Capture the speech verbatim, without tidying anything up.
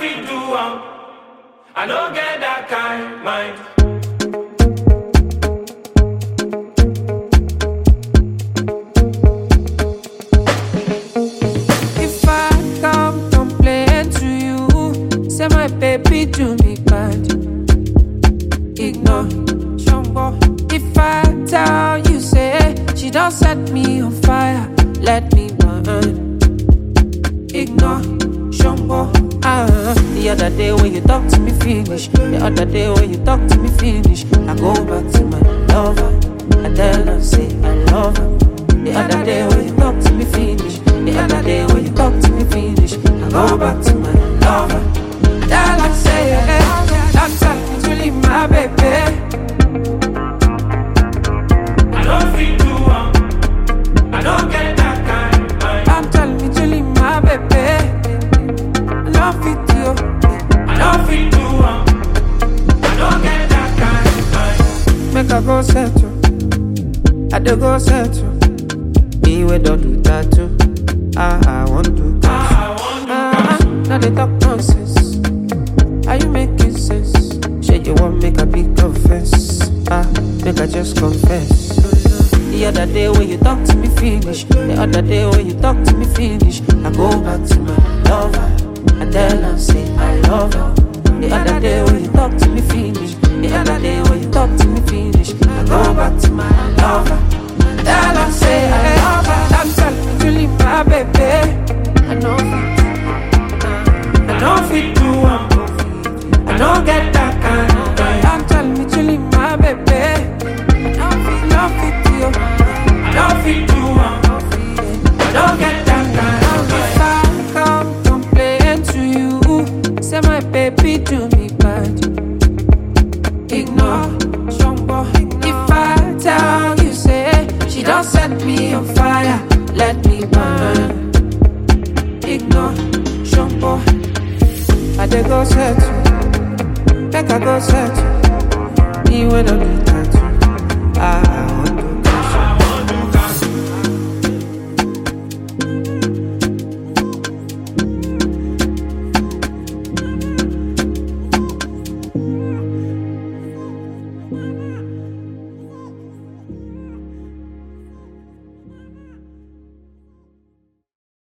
fit do am. I don't get that kind mind. If I come complain to you, say my baby do me bad, ignore. If I tell you, say she don't set me on fire, let me burn, ignore. Ah, the other day when you talk to me finish, the other day when you talk to me finish, I go back to my lover, I tell her say I love her. The other day when you talk to me finish, the other day when you talk to me finish, I go back to my lover. Tell her say hey, don't tell me to leave my baby. I don't fit do am. I don't get that kind mind. Don't tell me to leave my baby. I don't fit you. I don't fit do am. I don't get that kind mind. Make I go settle. I do go settle. Me we don't do tattoo. Ah, I want to Ah, I want to ah, now they talk nonsense. Are you making sense? Say you want make a big confess. Ah, make I just confess. The other day when you talk to me finish, the other day when you talk to me finish, I go back to my lover, I tell her say I love her. The other day when you talk to me finish, the other day when you talk to me finish, I go back to my lover, tell her say I love her. I'm telling me to leave my baby. I know fit, I don't fit do am. I don't get that kind of mind. I'm telling me to leave my baby. I don't fit, don't fit you. I don't fit do am. I don't get that kind of If mind. I come complain to you, say my baby do me bad, ignore. If I tell you, say she don't set me on fire, let me burn, ignore. I dey go settle, make I go settle. Me when I do tattoo, ah.